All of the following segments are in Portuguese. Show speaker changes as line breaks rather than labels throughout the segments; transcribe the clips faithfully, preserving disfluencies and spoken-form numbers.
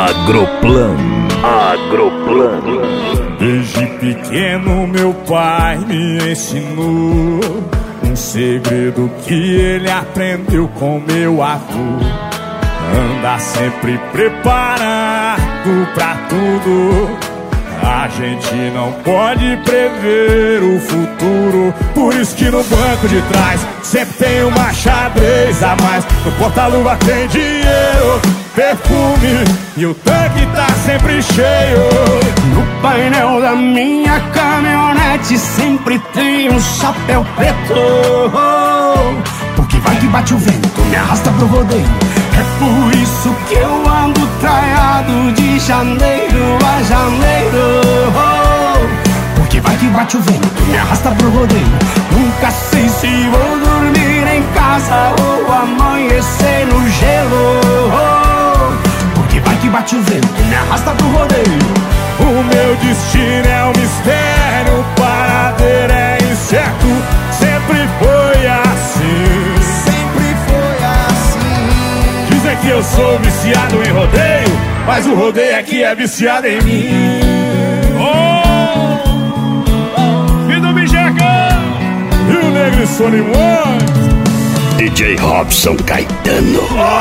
Agroplan, Agroplan.
Desde pequeno meu pai me ensinou um segredo que ele aprendeu com meu avô: anda sempre preparado pra tudo. A gente não pode prever o futuro, por isso que no banco de trás sempre tem uma xadrez a mais. No porta-luva tem dinheiro, perfume e o tanque tá sempre cheio.
No painel da minha caminhonete sempre tem um chapéu preto, porque vai que bate o vento, me arrasta pro rodeio. É por isso que eu ando traiado de janeiro a janeiro, porque vai que bate o vento, me arrasta pro rodeio. Nunca sei se vou dormir em casa ou amanhecer no gelo, porque vai que bate o vento, me arrasta pro rodeio.
O meu destino é um mistério, o paradeiro é incerto. Sempre foi assim,
sempre foi assim.
Dizem que eu sou viciado em rodeio, mas o rodeio aqui é viciado em mim. Oh! E do Bijeca! E o Negro e Solimões!
D J Robson Caetano.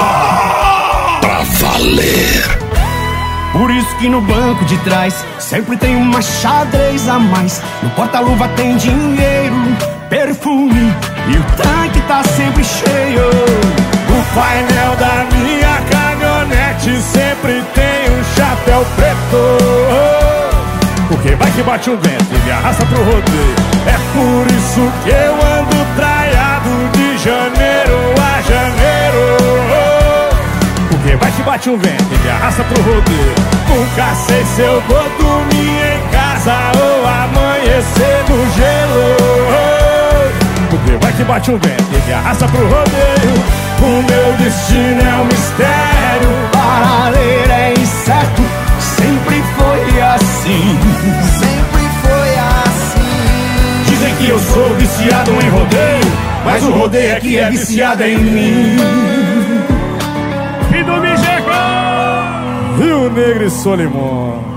Oh!
Pra valer.
Por isso que no banco de trás sempre tem uma xadrez a mais. No porta-luva tem dinheiro, perfume e o tanque tá sempre cheio.
O painel da minha caminhonete sempre tem um chapéu preto, porque vai que bate um vento e me arrasta pro rodeio. É por isso que eu ando traiado de janeiro a janeiro, porque vai que bate um vento e me arrasta pro rodeio. Nunca sei se eu vou dormir em casa ou amanhecer no gelo, porque vai que bate um vento e me arrasta pro rodeio. O meu destino é um mistério,
o paradeiro é incerto. Sempre foi assim,
sempre foi assim.
Dizem que eu sou viciado em rodeio, mas o rodeio aqui é viciado em mim. E do Bijeca! E o Negro e Solimões.